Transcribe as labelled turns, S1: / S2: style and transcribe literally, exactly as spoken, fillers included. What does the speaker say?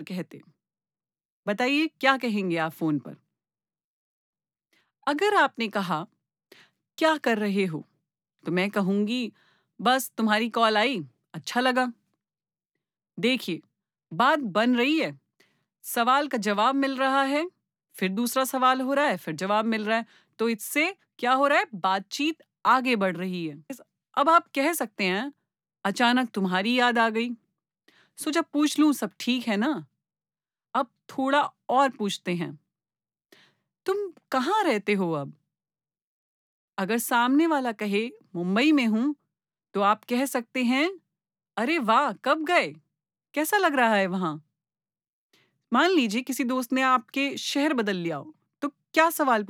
S1: कहते। बताइए क्या कहेंगे आप फ़ोन पर? अगर आपने कहा, "क्या कर रहे हो?" तो मैं कहूँगी, "बस तुम्हारी कॉल आई, अच्छा लगा।" देखिए, बात बन रही है, सवाल का जवाब मिल रहा है, फिर दूसरा सवाल हो रहा है, फिर जवाब मिल रहा है, तो इससे क्या हो रहा है? बातचीत आगे बढ़ रही है। इस अब आप कह सकते हैं, "अचानक तुम्हारी याद आ गई, सोचा पूछ लूँ सब ठीक है ना?" अब थोड़ा और पूछते हैं, "तुम कहाँ रहते हो अब?" अगर सामने वाला कहे, "मुंबई में हूँ," तो आप कह सकते हैं, "अरे वाह! कब गए? कैसा लग रहा है वहाँ?" मान लीजिए किसी दोस्त ने आपके शहर बदल लिया हो, तो क्या सवाल